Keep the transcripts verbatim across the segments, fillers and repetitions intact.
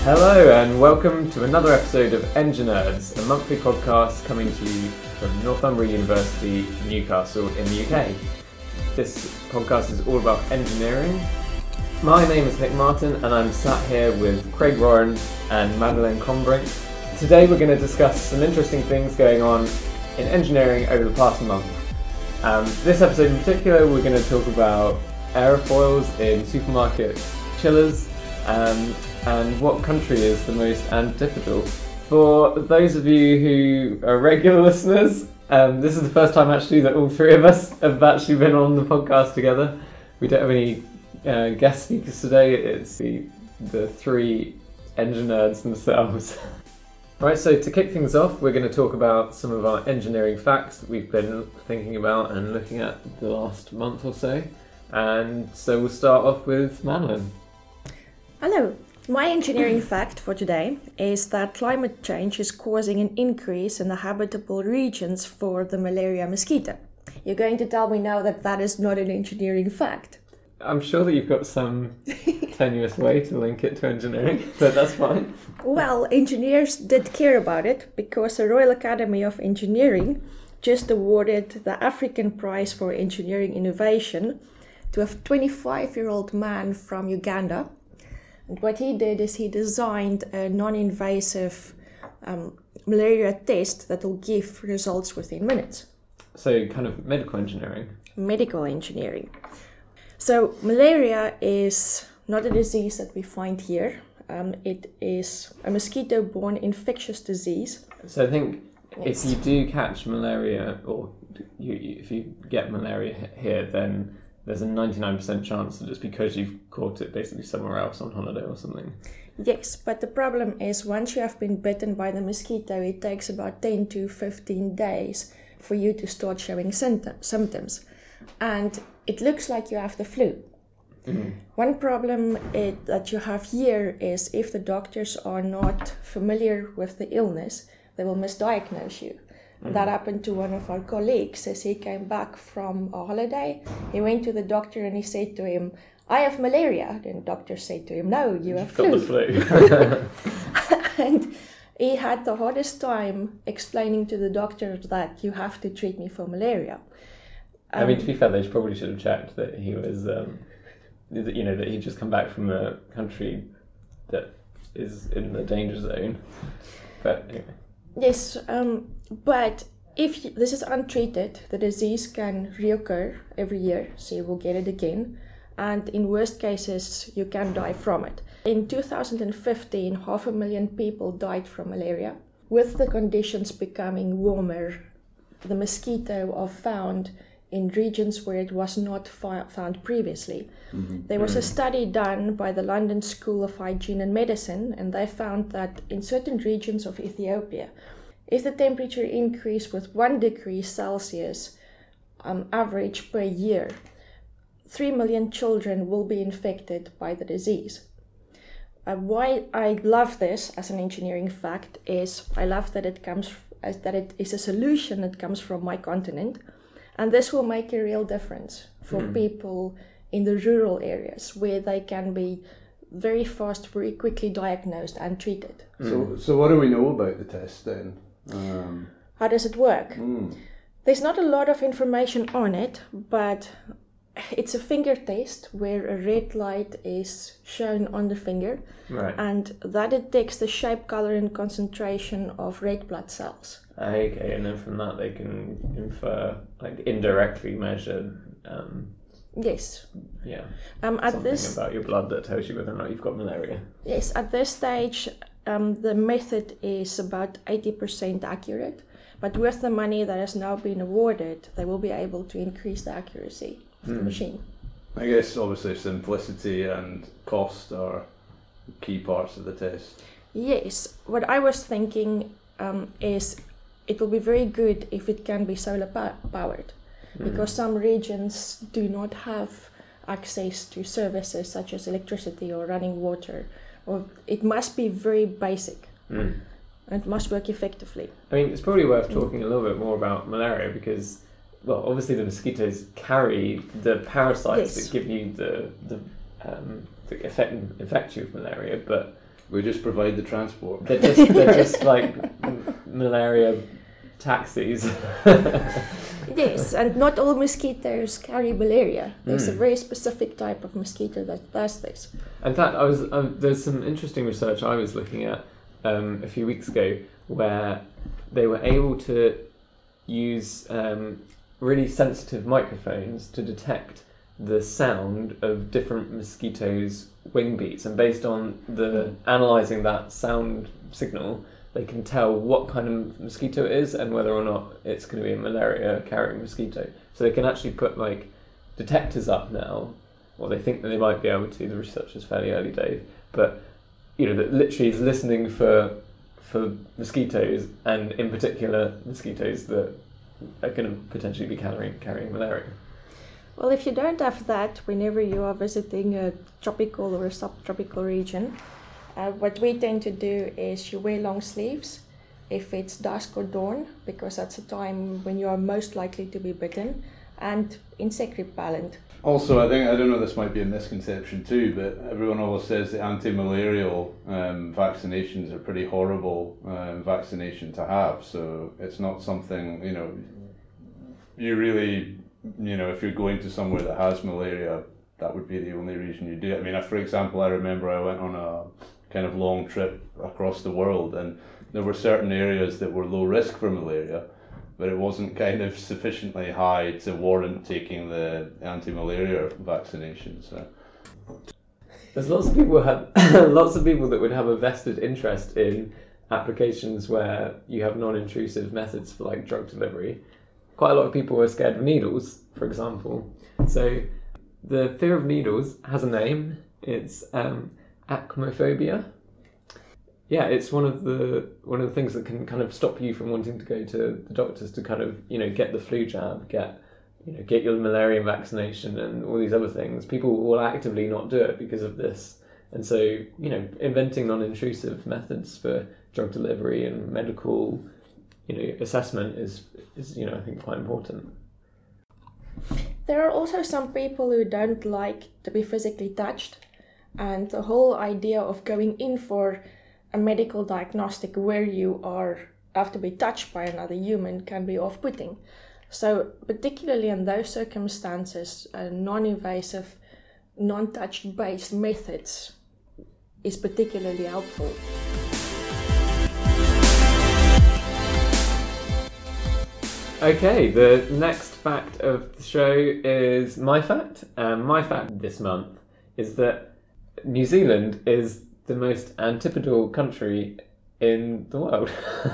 Hello and welcome to another episode of Enginerds, a monthly podcast coming to you from Northumbria University, Newcastle in the U K. This podcast is all about engineering. My name is Nick Martin and I'm sat here with Craig Warren and Madeleine Combrink. Today we're going to discuss some interesting things going on in engineering over the past month. Um, this episode in particular we're going to talk about aerofoils in supermarket chillers um, and what country is the most antipodal. For those of you who are regular listeners, um, this is the first time actually that all three of us have actually been on the podcast together. We don't have any uh, guest speakers today, it's the, the three engine nerds themselves. Right, so to kick things off, we're going to talk about some of our engineering facts that we've been thinking about and looking at the last month or so. And so we'll start off with Madeleine. Hello. My engineering fact for today is that climate change is causing an increase in the habitable regions for the malaria mosquito. You're going to tell me now that that is not an engineering fact. I'm sure that you've got some tenuous way to link it to engineering, but that's fine. Well, engineers did care about it because the Royal Academy of Engineering just awarded the African Prize for Engineering Innovation to a twenty-five-year-old man from Uganda. And what he did is he designed a non-invasive um, malaria test that will give results within minutes. So kind of medical engineering? Medical engineering. So malaria is not a disease that we find here. Um, it is a mosquito-borne infectious disease. So I think yes. if you do catch malaria, or you, you, if you get malaria here, then there's a ninety-nine percent chance that it's because you've caught it basically somewhere else on holiday or something. Yes, but the problem is once you have been bitten by the mosquito, it takes about ten to fifteen days for you to start showing symptoms. And it looks like you have the flu. Mm-hmm. One problem it, that you have here is if the doctors are not familiar with the illness, they will misdiagnose you. Mm-hmm. That happened to one of our colleagues as he came back from a holiday. He went to the doctor and he said to him, I have malaria. Then the doctor said to him, no, you have flu. Got the flu. And he had the hardest time explaining to the doctor that you have to treat me for malaria. Um, I mean, to be fair, they probably should have checked that he was, um, you know, that he'd just come back from a country that is in the danger zone. But anyway. Yes, um, but if you, this is untreated, the disease can reoccur every year, so you will get it again. And in worst cases, you can die from it. In two thousand fifteen, half a million people died from malaria. With the conditions becoming warmer, the mosquito are found in regions where it was not fi- found previously. Mm-hmm. There was a study done by the London School of Hygiene and Medicine, and they found that in certain regions of Ethiopia, if the temperature increased with one degree Celsius um, average per year, three million children will be infected by the disease. Uh, why I love this as an engineering fact is I love that it comes as that it is a solution that comes from my continent. And this will make a real difference for mm. people in the rural areas where they can be very fast, very quickly diagnosed and treated. Mm. So, so what do we know about the test then? Um, How does it work? Mm. There's not a lot of information on it, but it's a finger test where a red light is shown on the finger, right. and that detects the shape, color, and concentration of red blood cells. Okay, and then from that they can infer, like indirectly measure. Um, yes. Yeah. Um, at something this, about your blood that tells you whether or not you've got malaria. Yes, at this stage, um, the method is about eighty percent accurate, but with the money that has now been awarded, they will be able to increase the accuracy of mm. the machine. I guess obviously simplicity and cost are key parts of the test. Yes, what I was thinking um, is it will be very good if it can be solar pa- powered mm. because some regions do not have access to services such as electricity or running water, or it must be very basic mm. and it must work effectively. I mean, it's probably worth talking mm. a little bit more about malaria because, well, obviously the mosquitoes carry the parasites yes. that give you the the, um, that affect, infect you with malaria, but We just provide the transport. They're just, they're just like malaria taxis. Yes, and not all mosquitoes carry malaria. There's Mm. a very specific type of mosquito that does this. In fact, I was um, there's some interesting research I was looking at um, a few weeks ago where they were able to use um, really sensitive microphones to detect the sound of different mosquitoes' wing beats, and based on the analysing that sound signal, they can tell what kind of mosquito it is and whether or not it's going to be a malaria-carrying mosquito. So they can actually put like detectors up now, or they think that they might be able to. The research is fairly early days, but you know that literally is listening for for mosquitoes, and in particular mosquitoes that are going to potentially be carrying carrying malaria. Well, if you don't have that, whenever you are visiting a tropical or a subtropical region, uh, what we tend to do is you wear long sleeves if it's dusk or dawn, because that's a time when you are most likely to be bitten, and insect repellent. Also, I think, I don't know, this might be a misconception too, but everyone always says the anti-malarial um, vaccinations are pretty horrible um, vaccination to have, so it's not something, you know, you really, you know, if you're going to somewhere that has malaria, that would be the only reason you do it. I mean, I, for example, I remember I went on a kind of long trip across the world, and there were certain areas that were low risk for malaria, but it wasn't kind of sufficiently high to warrant taking the anti-malaria vaccination. So There's lots of people have lots of people that would have a vested interest in applications where you have non-intrusive methods for like drug delivery. Quite a lot of people are scared of needles, for example. So the fear of needles has a name. It's um, acmephobia. Yeah, it's one of the one of the things that can kind of stop you from wanting to go to the doctors to kind of, you know, get the flu jab, get you know, get your malaria vaccination and all these other things. People will actively not do it because of this. And so, you know, inventing non-intrusive methods for drug delivery and medical, you know, assessment is, is, you know, I think quite important. There are also some people who don't like to be physically touched, and the whole idea of going in for a medical diagnostic where you are have to be touched by another human can be off-putting. So particularly in those circumstances, uh, non-invasive, non-touch based methods is particularly helpful. Okay, the next fact of the show is my fact. Um, my fact this month is that New Zealand is the most antipodal country in the world.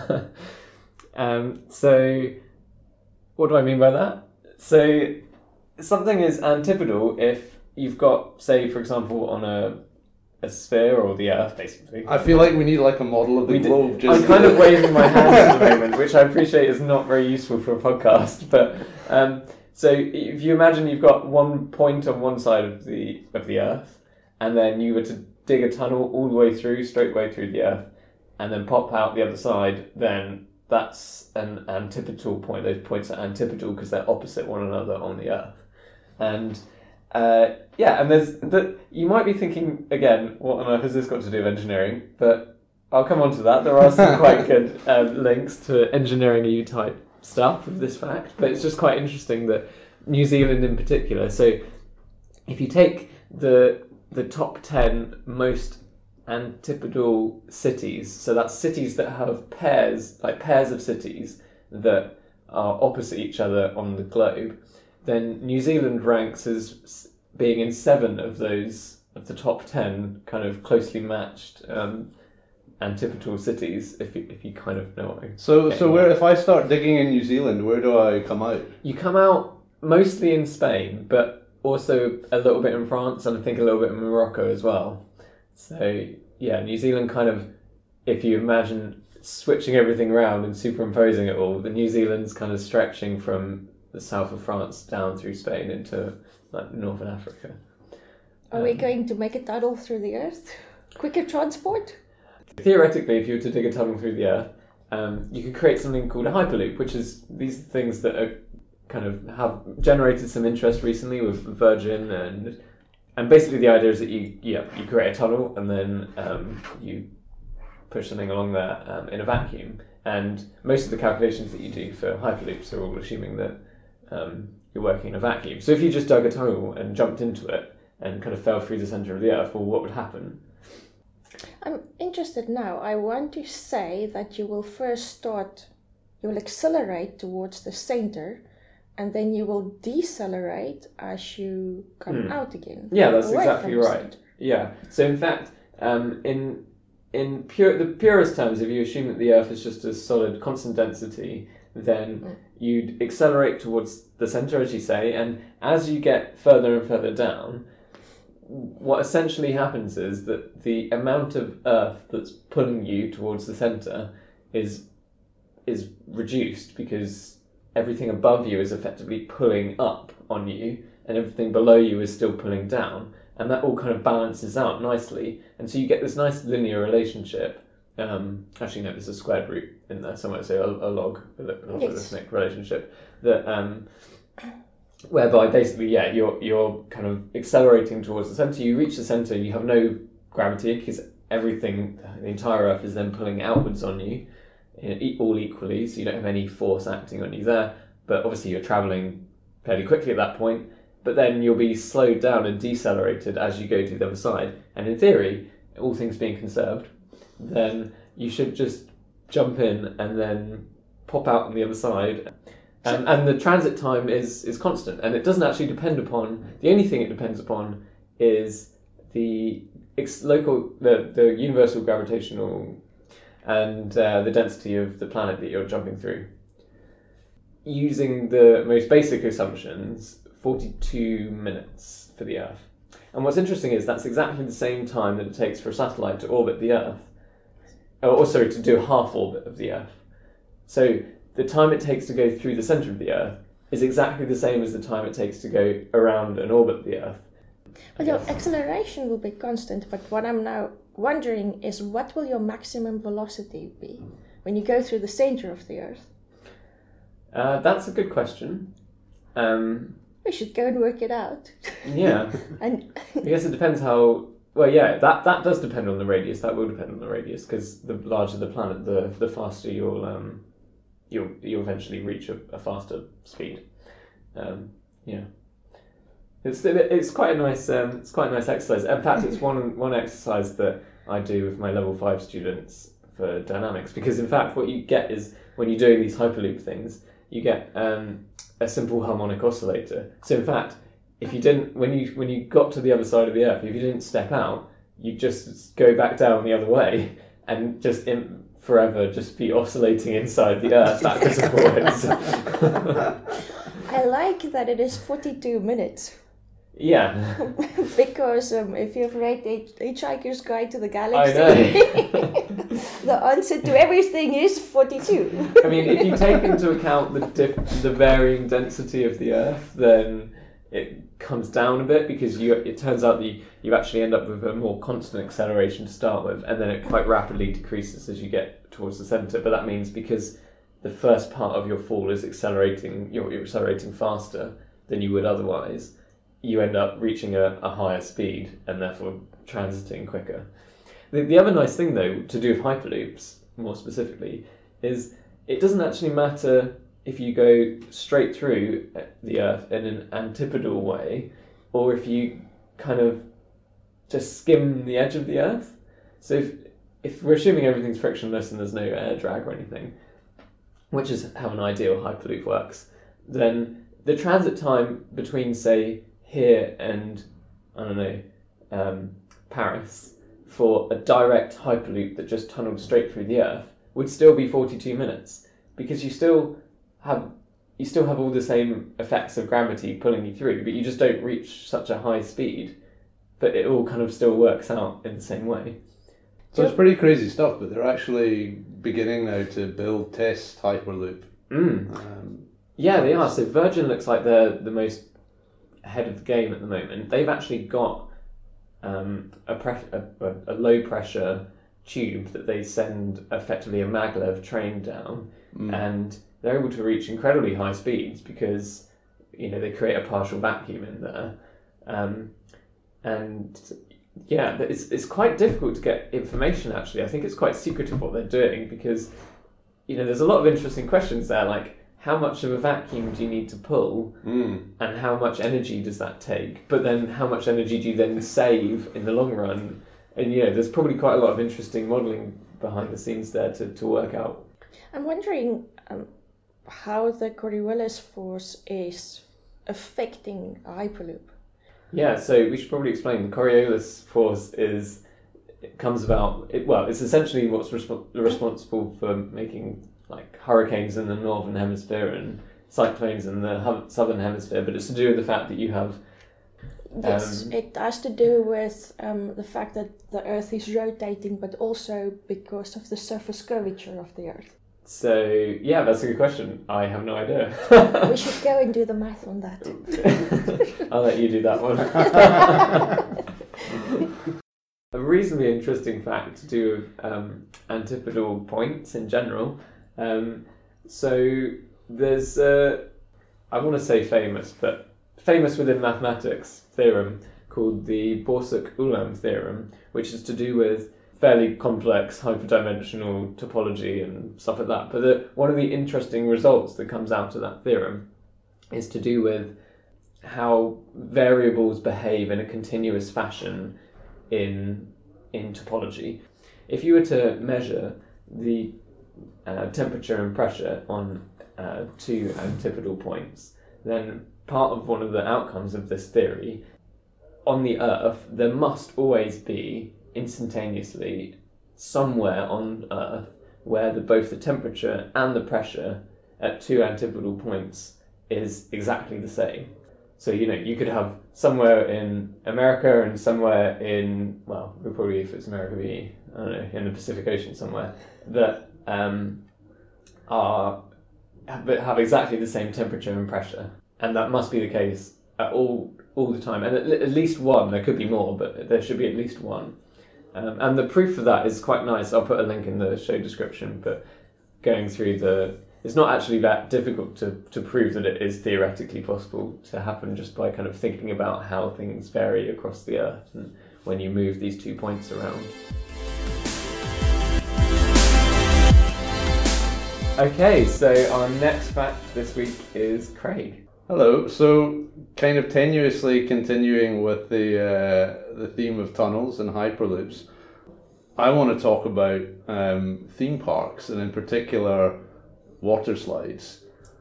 um, so, what do I mean by that? So, something is antipodal if you've got, say, for example, on a a sphere or the Earth, basically. I feel like we need like a model of the We globe. do, Just I'm kind of waving my hands at the moment, which I appreciate is not very useful for a podcast. But um, so if you imagine you've got one point on one side of the of the Earth, and then you were to dig a tunnel all the way through, straight way through the Earth, and then pop out the other side, then that's an antipodal point. Those points are antipodal because they're opposite one another on the Earth. And uh, yeah, and there's the, you might be thinking, again, what on earth has this got to do with engineering? But I'll come on to that. There are some quite good um, links to engineering-y type stuff with this fact, but it's just quite interesting that New Zealand in particular, so if you take the the top ten most antipodal cities, so that's cities that have pairs, like pairs of cities that are opposite each other on the globe, then New Zealand ranks as being in seven of those, of the top ten kind of closely matched um, antipodal cities, if you, if you kind of know what I'm So, getting so at. where if I start digging in New Zealand, where do I come out? You come out mostly in Spain, but also a little bit in France, and I think a little bit in Morocco as well. So yeah, New Zealand kind of, if you imagine switching everything around and superimposing it all, the New Zealand's kind of stretching from the south of France down through Spain into like northern Africa. Are um, we going to make a tunnel through the Earth? Quicker transport? Theoretically, if you were to dig a tunnel through the Earth, um, you could create something called a hyperloop, which is these things that are kind of have generated some interest recently with Virgin and and basically the idea is that you yeah you create a tunnel and then um, you push something along there um, in a vacuum. And most of the calculations that you do for hyperloops are all assuming that um, you're working in a vacuum. So if you just dug a tunnel and jumped into it and kind of fell through the centre of the Earth, well, what would happen? I'm interested now. I want to say that you will first start, you will accelerate towards the centre, and then you will decelerate as you come Hmm. out again. Yeah, that's away exactly from the right. centre. Yeah. So in fact, um, in in pure the purest terms, if you assume that the Earth is just a solid constant density, then Mm. you'd accelerate towards the centre, as you say, and as you get further and further down, what essentially happens is that the amount of Earth that's pulling you towards the centre is is reduced because everything above you is effectively pulling up on you, and everything below you is still pulling down. And that all kind of balances out nicely, and so you get this nice linear relationship. Um, actually, no, there's a squared root in there somewhere, so a, a log, a logarithmic relationship that um, whereby basically, yeah, you're you're kind of accelerating towards the centre. You reach the centre, you have no gravity because everything, the entire Earth, is then pulling outwards on you, all equally. So you don't have any force acting on you there. But obviously, you're travelling fairly quickly at that point. But then you'll be slowed down and decelerated as you go to the other side. And in theory, all things being conserved, then you should just jump in and then pop out on the other side. And, and the transit time is, is constant. And it doesn't actually depend upon, the only thing it depends upon is the ex- local, the, the universal gravitational and uh, the density of the planet that you're jumping through. Using the most basic assumptions, forty-two minutes for the Earth. And what's interesting is that's exactly the same time that it takes for a satellite to orbit the Earth. Or sorry, to do a half orbit of the Earth. So the time it takes to go through the centre of the Earth is exactly the same as the time it takes to go around and orbit the Earth. But your acceleration will be constant, but what I'm now wondering is what will your maximum velocity be when you go through the centre of the Earth? Uh, that's a good question. Um, We should go and work it out. yeah. And I guess it depends how... Well, yeah, that, that does depend on the radius. That will depend on the radius, because the larger the planet, the the faster you'll um you'll you'll eventually reach a, a faster speed. Um, yeah, it's it's quite a nice um it's quite a nice exercise. In fact, it's one one exercise that I do with my level five students for dynamics, because in fact what you get is when you're doing these hyperloop things, you get um a simple harmonic oscillator. So in fact, if you didn't, when you when you got to the other side of the Earth, if you didn't step out, you just go back down the other way and just in, forever just be oscillating inside the Earth backwards and forwards. I like that it is forty-two minutes. Yeah. Because um, if you've read the Hitchhiker's Guide to the Galaxy, I know. the answer to everything is forty-two. I mean, if you take into account the diff- the varying density of the Earth, then it comes down a bit, because you it turns out that you, you actually end up with a more constant acceleration to start with, and then it quite rapidly decreases as you get towards the centre. But that means because the first part of your fall is accelerating, you're, you're accelerating faster than you would otherwise, you end up reaching a, a higher speed and therefore transiting quicker. The, the other nice thing, though, to do with hyperloops, more specifically, is it doesn't actually matter if you go straight through the Earth in an antipodal way, or if you kind of just skim the edge of the Earth. So if, if we're assuming everything's frictionless and there's no air drag or anything, which is how an ideal hyperloop works, then the transit time between, say, here and, I don't know, um, Paris, for a direct hyperloop that just tunneled straight through the Earth would still be forty-two minutes, because you still have you still have all the same effects of gravity pulling you through, but you just don't reach such a high speed, but it all kind of still works out in the same way. So it's pretty crazy stuff, but they're actually beginning now to build test Hyperloop. Mm. Um, yeah, they are. So Virgin looks like they're the most ahead of the game at the moment. They've actually got um, a, pre- a, a low pressure tube that they send effectively a maglev train down, mm. and they're able to reach incredibly high speeds because, you know, they create a partial vacuum in there. Um, and yeah, it's it's quite difficult to get information. Actually, I think it's quite secretive what they're doing because you know there's a lot of interesting questions there, like how much of a vacuum do you need to pull, Mm. and how much energy does that take? But then, how much energy do you then save in the long run? And you know, there's probably quite a lot of interesting modelling behind the scenes there to, to work out. I'm wondering um, how the Coriolis force is affecting a Hyperloop. Yeah, so we should probably explain. The Coriolis force is it comes about. It, well, it's essentially what's resp- responsible for making like hurricanes in the northern hemisphere and cyclones in the hu- southern hemisphere. But it's to do with the fact that you have. Yes, Um, it has to do with um, the fact that the Earth is rotating, but also because of the surface curvature of the Earth. So yeah, that's a good question. I have no idea. We should go and do the math on that. I'll let you do that one. A reasonably interesting fact to do with um, antipodal points in general. Um, so there's, uh, I want to say famous, but famous within mathematics theorem called the Borsuk-Ulam theorem, which is to do with fairly complex hyperdimensional topology and stuff like that. But the, one of the interesting results that comes out of that theorem is to do with how variables behave in a continuous fashion in in topology. If you were to measure the uh, temperature and pressure on uh, two antipodal points, then part of one of the outcomes of this theory, on the Earth, there must always be instantaneously somewhere on Earth where the, both the temperature and the pressure at two antipodal points is exactly the same. So, you know, you could have somewhere in America and somewhere in, well, probably if it's America, be, I don't know, in the Pacific Ocean somewhere, that um, are have, have exactly the same temperature and pressure. And that must be the case at all all the time. And at, at least one, there could be more, but there should be at least one. Um, and the proof of that is quite nice. I'll put a link in the show description, but going through the... It's not actually that difficult to, to prove that it is theoretically possible to happen just by kind of thinking about how things vary across the Earth and when you move these two points around. Okay, so our next fact this week is Craig. Hello. So, kind of tenuously continuing with the uh, the theme of tunnels and hyperloops, I want to talk about um, theme parks and in particular water slides.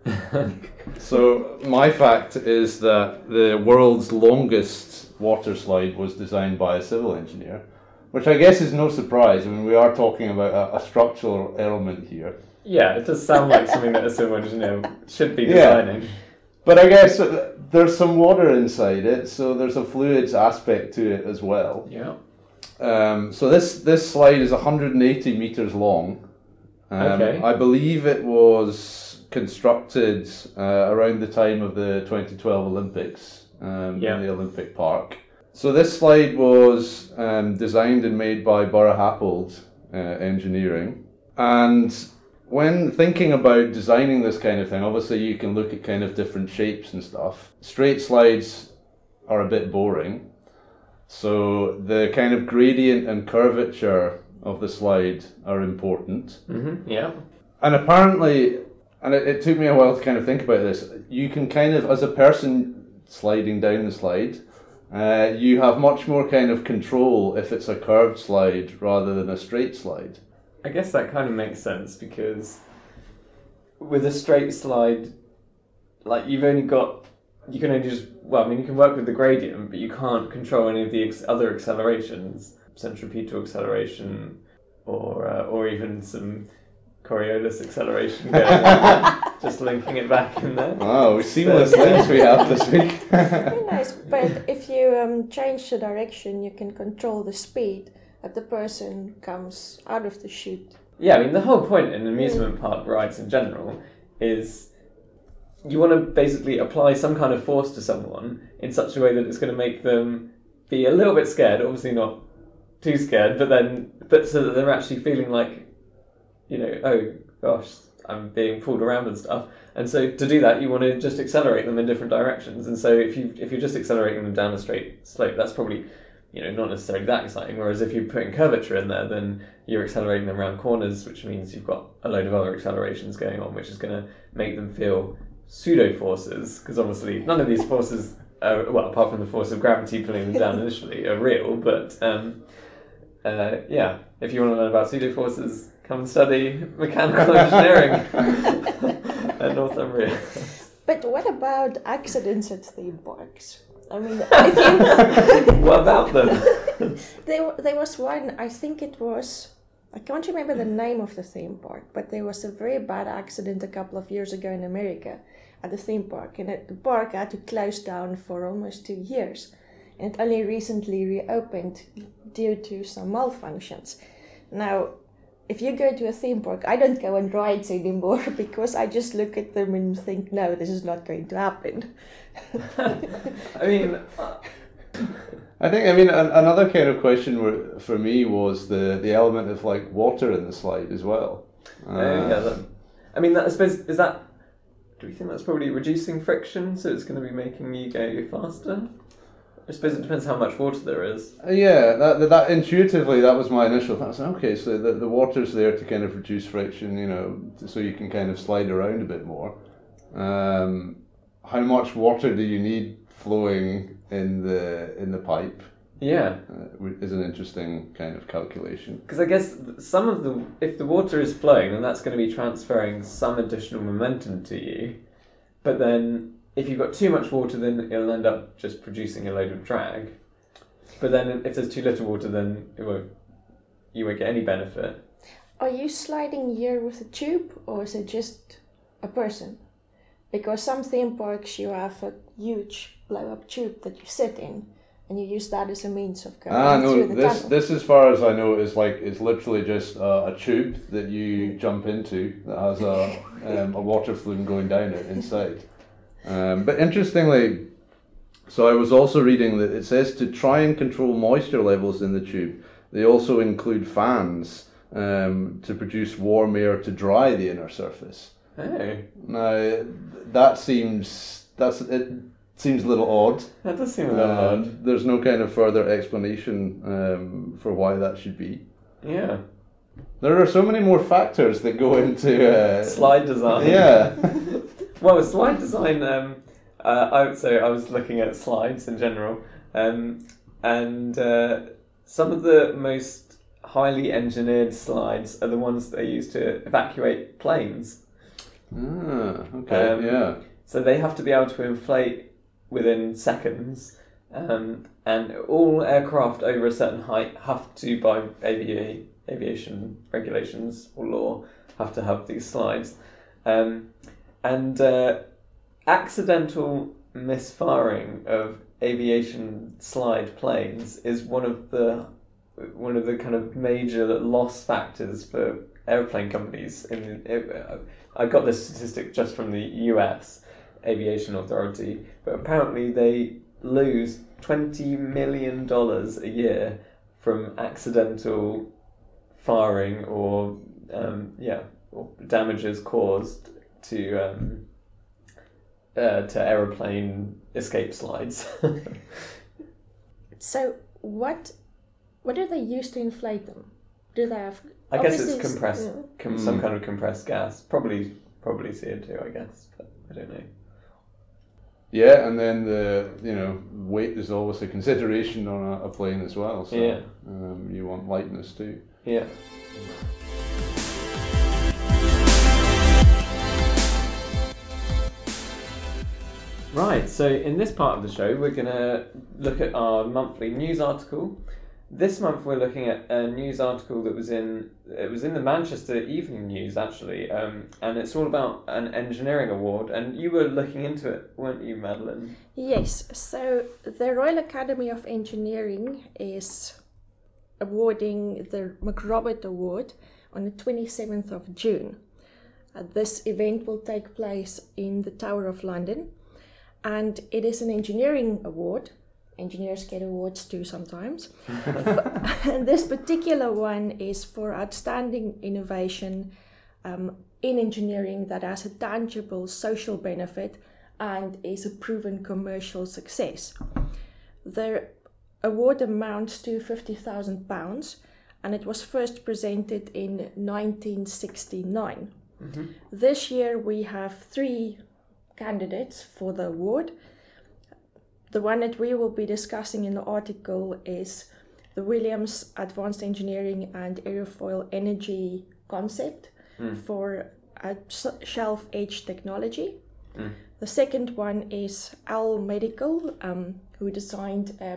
So, my fact is that the world's longest water slide was designed by a civil engineer, which I guess is no surprise. I mean, we are talking about a, a structural element here. Yeah, it does sound like something that a civil engineer should be designing. Yeah. But I guess there's some water inside it, so there's a fluids aspect to it as well. Yeah. Um, so this, this slide is one hundred eighty metres long. Um, Okay. I believe it was constructed uh, around the time of the twenty twelve Olympics um, Yeah. in the Olympic Park. So this slide was um, designed and made by Borough Happold uh, Engineering. And when thinking about designing this kind of thing, obviously you can look at kind of different shapes and stuff. Straight slides are a bit boring. So the kind of gradient and curvature of the slide are important. Mm-hmm. Yeah. And apparently, and it, it took me a while to kind of think about this, you can kind of, as a person sliding down the slide, uh, you have much more kind of control if it's a curved slide rather than a straight slide. I guess that kind of makes sense because with a straight slide, like you've only got, you can only just, well, I mean, you can work with the gradient, but you can't control any of the ex- other accelerations, centripetal acceleration, or uh, or even some Coriolis acceleration going on, just linking it back in there. Wow, seamless links we have this week. Very nice, but if you um, change the direction, you can control the speed that the person comes out of the chute. Yeah, I mean, the whole point in amusement park rides in general is you want to basically apply some kind of force to someone in such a way that it's going to make them be a little bit scared, obviously not too scared, but then, but so that they're actually feeling like, you know, oh gosh, I'm being pulled around and stuff. And so to do that, you want to just accelerate them in different directions. And so if you if you're just accelerating them down a straight slope, that's probably, you know, not necessarily that exciting. Whereas if you're putting curvature in there, then you're accelerating them around corners, which means you've got a load of other accelerations going on, which is going to make them feel pseudo forces, because obviously none of these forces, are, well, apart from the force of gravity pulling them down initially, are real. But um, uh, yeah, if you want to learn about pseudo forces, come and study mechanical engineering at Northumbria. But what about accidents at theme parks? I mean, if you what about them? there, there was one, I think it was, I can't remember the name of the theme park, but there was a very bad accident a couple of years ago in America at the theme park. And it, the park had to close down for almost two years. And it only recently reopened due to some malfunctions. Now, if you go to a theme park, I don't go on rides anymore because I just look at them and think, no, this is not going to happen. I mean, uh... I think, I mean, an, another kind of question were, for me was the, the element of like water in the slide as well. Uh, uh, yeah, that, I mean, that, I suppose, is that, do we think that's probably reducing friction, so it's going to be making you go faster? I suppose it depends how much water there is. Uh, yeah, that, that that intuitively that was my initial thought. So, okay, so the, the water's there to kind of reduce friction, you know, so you can kind of slide around a bit more. Um, how much water do you need flowing in the in the pipe? Yeah, uh, is an interesting kind of calculation. Because I guess some of the if the water is flowing, then that's going to be transferring some additional momentum to you, but then if you've got too much water, then it'll end up just producing a load of drag. But then if there's too little water, then it won't, you won't get any benefit. Are you sliding here with a tube, or is it just a person? Because some theme parks, you have a huge blow-up tube that you sit in, and you use that as a means of going ah, no, through the this, tunnel. this, as far as I know, is like is literally just a, a tube that you jump into that has a um, a water flume going down it inside. Um, but interestingly, so I was also reading that it says to try and control moisture levels in the tube, they also include fans um, to produce warm air to dry the inner surface. Oh. Now that seems that's it seems a little odd. That does seem a little um, odd. There's no kind of further explanation um, for why that should be. Yeah. There are so many more factors that go into uh, slide design. Yeah. Well, slide design, um, uh, I, so I was looking at slides in general, um, and uh, some of the most highly engineered slides are the ones that are used to evacuate planes. Ah, okay, um, yeah. So they have to be able to inflate within seconds, um, and all aircraft over a certain height have to, by avi- aviation regulations or law, have to have these slides. Um, And uh, accidental misfiring of aviation slide planes is one of the one of the kind of major loss factors for airplane companies. In uh, I got this statistic just from the U S Aviation Authority, but apparently they lose twenty million dollars a year from accidental firing or um, yeah or damages caused to um, uh, to aeroplane escape slides. So what what do they use to inflate them? Do they have? I guess it's compressed, yeah. com- Mm. some kind of compressed gas. Probably, probably C O two. I guess, but I don't know. Yeah, and then the you know weight is always a consideration on a, a plane as well. So Yeah. um, you want lightness too. Yeah. Right, so in this part of the show, we're going to look at our monthly news article. This month, we're looking at a news article that was in it was in the Manchester Evening News, actually, um, and it's all about an engineering award. And you were looking into it, weren't you, Madeline? Yes. So the Royal Academy of Engineering is awarding the McRobert Award on the twenty-seventh of June. Uh, this event will take place in the Tower of London. And it is an engineering award. Engineers get awards too sometimes. And this particular one is for outstanding innovation um, in engineering that has a tangible social benefit and is a proven commercial success. The award amounts to fifty thousand pounds, and it was first presented in nineteen sixty-nine. Mm-hmm. This year we have three candidates for the award. The one that we will be discussing in the article is the Williams Advanced Engineering and Aerofoil Energy concept mm. for a shelf edge technology. Mm. The second one is Al Medical, um, who designed a,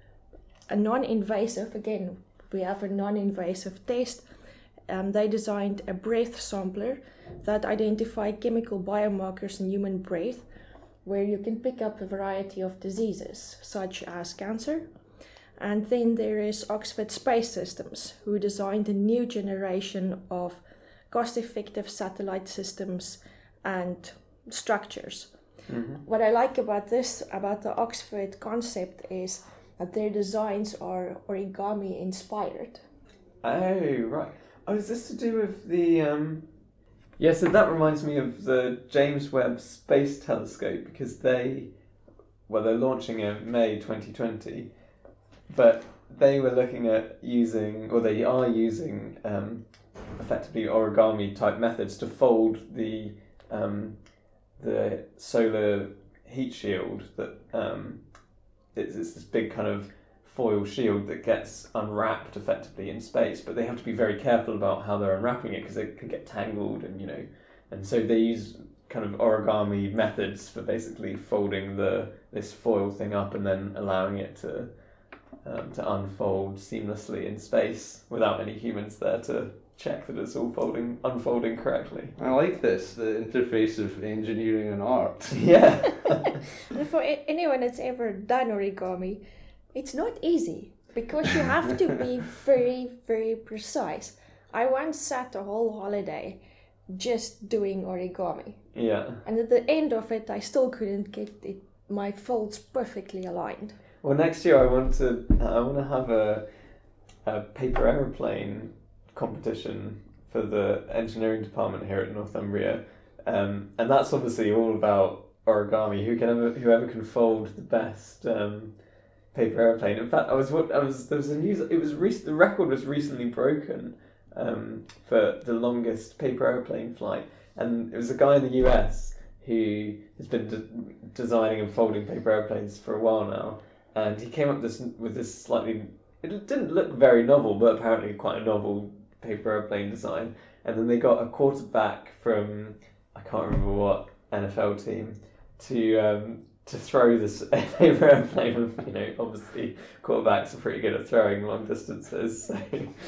a non-invasive, again, we have a non-invasive test. Um, they designed a breath sampler that identify chemical biomarkers in human breath, where you can pick up a variety of diseases, such as cancer. And then there is Oxford Space Systems, who designed a new generation of cost-effective satellite systems and structures. Mm-hmm. What I like about this, about the Oxford concept, is that their designs are origami inspired. Oh, right. Oh, is this to do with the... Um... Yeah, so that reminds me of the James Webb Space Telescope, because they... Well, they're launching in May twenty twenty, but they were looking at using, or they are using, um, effectively origami-type methods to fold the um, the solar heat shield that... Um, it's, it's this big kind of foil shield that gets unwrapped effectively in space, but they have to be very careful about how they're unwrapping it because it can get tangled, and you know, and so they use kind of origami methods for basically folding the this foil thing up and then allowing it to um, to unfold seamlessly in space without any humans there to check that it's all folding unfolding correctly. I like this, the interface of engineering and art. Yeah. And for anyone that's ever done origami, it's not easy because you have to be very, very precise. I once sat a whole holiday just doing origami. Yeah. And at the end of it, I still couldn't get it, my folds perfectly aligned. Well, next year I want to I want to have a a paper aeroplane competition for the engineering department here at Northumbria, um, and that's obviously all about origami. Who can ever, whoever can fold the best um, paper aeroplane. In fact, I was what I was there was a news. It was rec- the record was recently broken um, for the longest paper aeroplane flight, and it was a guy in the U S who has been de- designing and folding paper aeroplanes for a while now, and he came up this with this slightly. It didn't look very novel, but apparently quite a novel paper aeroplane design. And then they got a quarterback from I can't remember what N F L team to um, to throw this paper airplane. You know, obviously quarterbacks are pretty good at throwing long distances. So.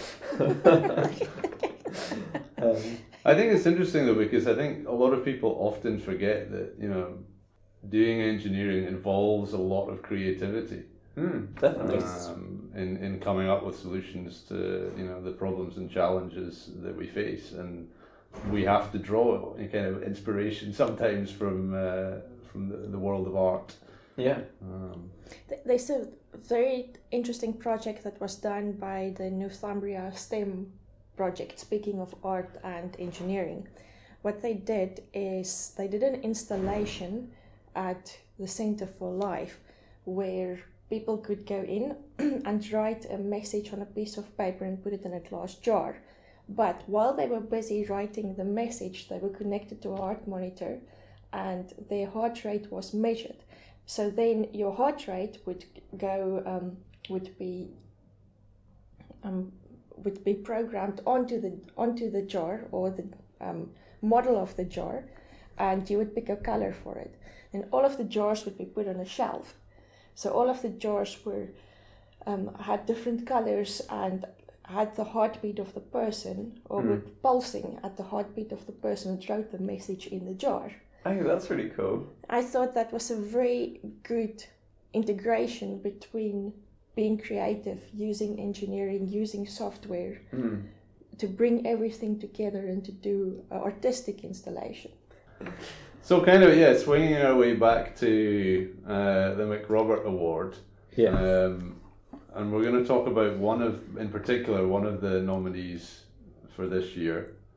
um, I think it's interesting though, because I think a lot of people often forget that, you know, doing engineering involves a lot of creativity. Mm, definitely. Um, in, in coming up with solutions to, you know, the problems and challenges that we face, and we have to draw a kind of inspiration sometimes from uh, from the, the world of art. Yeah. Um, There's a very interesting project that was done by the Northumbria STEM project, speaking of art and engineering. What they did is they did an installation at the Centre for Life where people could go in and write a message on a piece of paper and put it in a glass jar. But while they were busy writing the message, they were connected to a heart monitor and their heart rate was measured. So then your heart rate would go, um, would be um, would be programmed onto the onto the jar or the um, model of the jar, and you would pick a color for it. And all of the jars would be put on a shelf. So all of the jars were um, had different colors and had the heartbeat of the person, or mm. were pulsing at the heartbeat of the person and wrote the message in the jar. I think that's really cool. I thought that was a very good integration between being creative, using engineering, using software mm. to bring everything together and to do an artistic installation. So kind of, yeah, swinging our way back to uh, the McRobert Award. Yeah. Um, and we're going to talk about one of, in particular, one of the nominees for this year.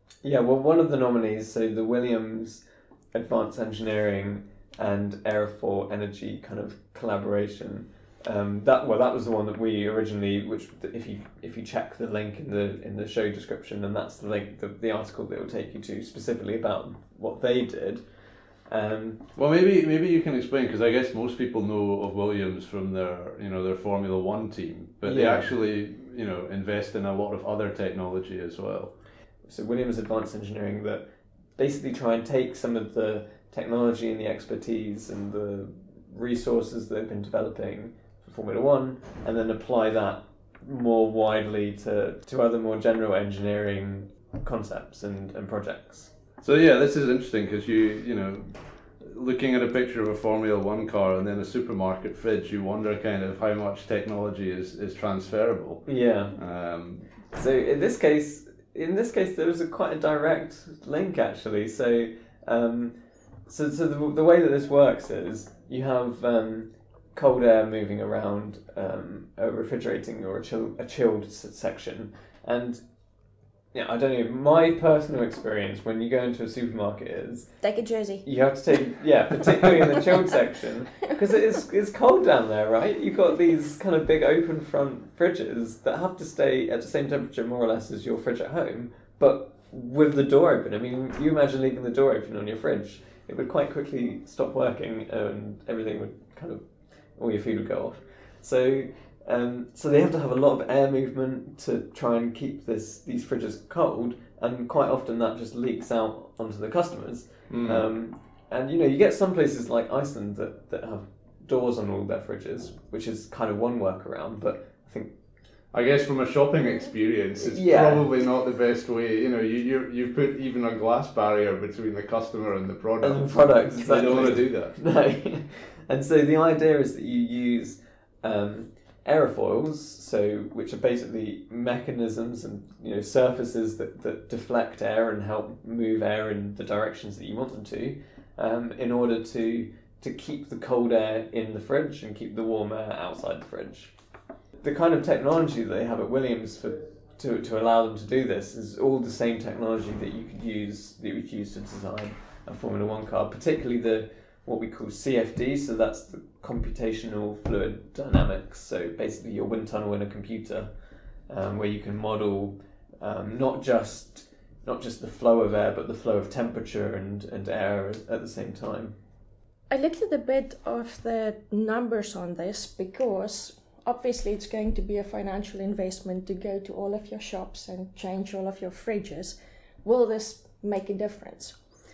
Yeah, well, one of the nominees, so the Williams Advanced Engineering and Aerofor Energy kind of collaboration. Um, that well, that was the one that we originally, which if you if you check the link in the in the show description, then that's the link, the, the article that will take you to specifically about what they did. Um, well, maybe maybe you can explain, because I guess most people know of Williams from their you know their Formula One team, but they Yeah. actually you know invest in a lot of other technology as well. So Williams Advanced Engineering that basically try and take some of the technology and the expertise and the resources that they've been developing for Formula One, and then apply that more widely to, to other more general engineering concepts and, and projects. So yeah, this is interesting because you you know, looking at a picture of a Formula One car and then a supermarket fridge, you wonder kind of how much technology is, is transferable. Yeah. Um, so in this case, in this case, there was a quite a direct link actually. So um, so so the the way that this works is you have um, cold air moving around um, a refrigerating or a chill a chilled s- section, and yeah, I don't know. My personal experience when you go into a supermarket is Take a jersey. you have to take yeah, particularly in the chilled section, because it is it's cold down there, right? You've got these kind of big open front fridges that have to stay at the same temperature more or less as your fridge at home, but with the door open. I mean, you imagine leaving the door open on your fridge, it would quite quickly stop working and everything would kind of, all your food would go off. So. Um, so they have to have a lot of air movement to try and keep this these fridges cold, and quite often that just leaks out onto the customers. mm. Um, and you know, you get some places like Iceland that, that have doors on all their fridges, which is kind of one workaround, but I think I guess from a shopping experience, it's Yeah. probably not the best way. You know, you you you put even a glass barrier between the customer and the product. And the product, You exactly. don't want to do that. no. And so the idea is that you use um, aerofoils, so which are basically mechanisms and you know surfaces that, that deflect air and help move air in the directions that you want them to, um, in order to to keep the cold air in the fridge and keep the warm air outside the fridge. The kind of technology that they have at Williams for to, to allow them to do this is all the same technology that you could use that you would use to design a Formula One car, particularly the what we call C F D, so that's the computational fluid dynamics. So basically your wind tunnel in a computer, um, where you can model um, not just not just the flow of air, but the flow of temperature and, and air at the same time. I looked at a bit of the numbers on this because obviously it's going to be a financial investment to go to all of your shops and change all of your fridges. Will this make a difference?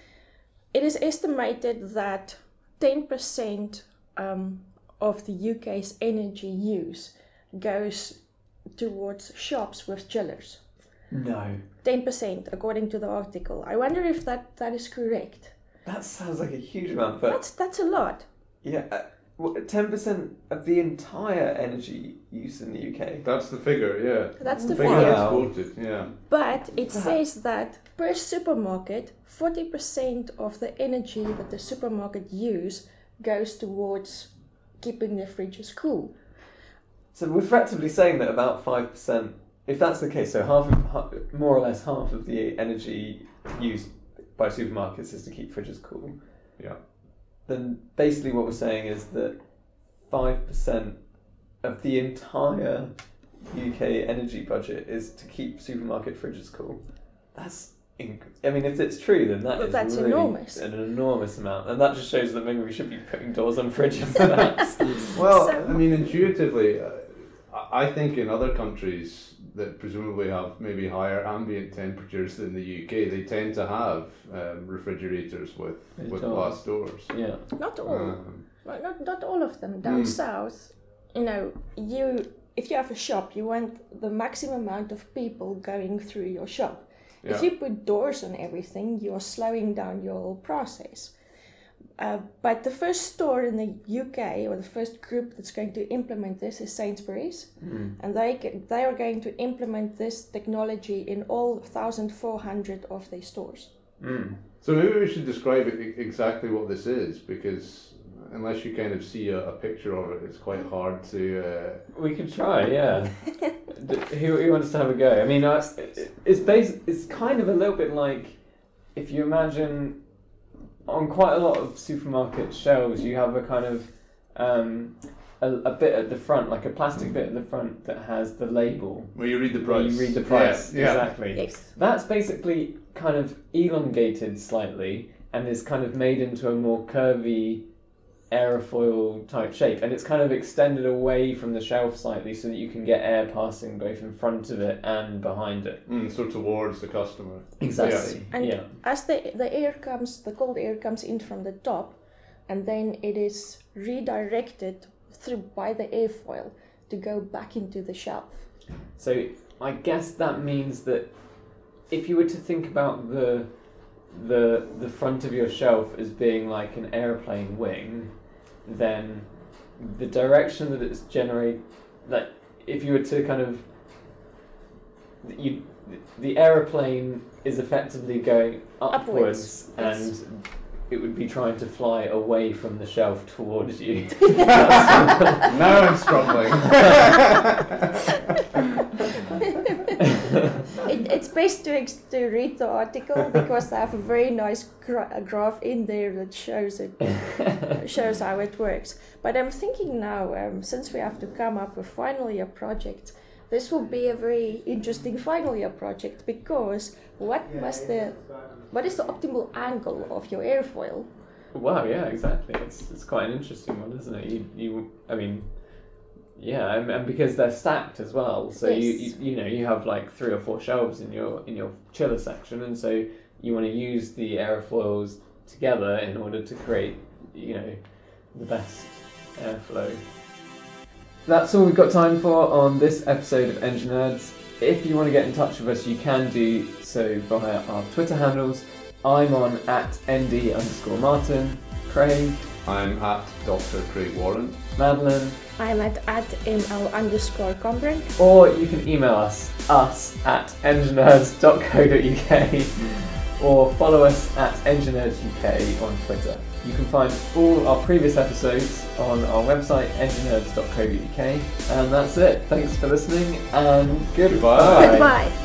It is estimated that ten percent um, of the U K's energy use goes towards shops with chillers. No. ten percent according to the article. I wonder if that, that is correct. That sounds like a huge amount, but That's, that's a lot. yeah, uh, what, ten percent of the entire energy use in the U K. That's the figure, yeah. That's the Figure figure. that's Wow. quoted, yeah. But it Perhaps. says that per supermarket, forty percent of the energy that the supermarket use goes towards keeping their fridges cool. So we're effectively saying that about five percent, if that's the case, so half, of, half, more or less half of the energy used by supermarkets is to keep fridges cool. Yeah. Then basically what we're saying is that five percent of the entire U K energy budget is to keep supermarket fridges cool. That's, inc- I mean, if it's true, then that Well, is that's really enormous. an enormous amount. And that just shows that maybe we should be putting doors on fridges. Perhaps. Well, So- I mean, intuitively, uh, I I think in other countries that presumably have maybe higher ambient temperatures than the U K, they tend to have um, refrigerators with, They with don't. glass doors. Yeah. Not all. Um, Well, not, not all of them. Down Mm. south, you know, you if you have a shop, you want the maximum amount of people going through your shop. yeah. If you put doors on everything, you're slowing down your whole process. Uh, but the first store in the U K, or the first group that's going to implement this, is Sainsbury's, Mm. and they get, they are going to implement this technology in all one thousand four hundred of their stores. Mm. So maybe we should describe it, e- exactly what this is, because unless you kind of see a, a picture of it, it's quite hard to. Uh... We could try, yeah. who, who wants to have a go? I mean, uh, it's based. It's kind of a little bit like if you imagine on quite a lot of supermarket shelves, you have a kind of um, a, a bit at the front, like a plastic bit at the front that has the label. Where you read the Where price. you read the price, yeah, exactly. Yes. That's basically kind of elongated slightly and is kind of made into a more curvy aerofoil type shape, and it's kind of extended away from the shelf slightly so that you can get air passing both in front of it and behind it. Mm, so towards the customer. Exactly. Yes. And yeah. as the the air comes, the cold air comes in from the top, and then it is redirected through by the airfoil to go back into the shelf. So I guess that means that if you were to think about the the the front of your shelf as being like an airplane wing, then the direction that it's generate, like if you were to kind of, you, the aeroplane is effectively going upwards, Upwards, yes. and it would be trying to fly away from the shelf towards you. Now I'm struggling. it, it's best to, ex- to read the article because I have a very nice gra- graph in there that shows it shows how it works. But I'm thinking now, um, since we have to come up with final year project, this will be a very interesting final year project because what must the what is the optimal angle of your airfoil? Wow, yeah, exactly. It's it's quite an interesting one, isn't it? You you I mean. Yeah, and, and because they're stacked as well, so Yes. you, you you know you have like three or four shelves in your in your chiller section, and so you want to use the aerofoils together in order to create you know the best airflow. That's all we've got time for on this episode of Engine Nerds. If you want to get in touch with us, you can do so via our Twitter handles. I'm on at nd underscore Martin, Craig, I'm at Doctor Craig Warren. Madeline, I'm at, at ml underscore Combrin. or you can email us, us at engineers dot co dot uk, or follow us at engineers U K on Twitter. You can find all our previous episodes on our website, engineers dot co dot uk, and that's it. Thanks for listening, and goodbye. Goodbye. Goodbye.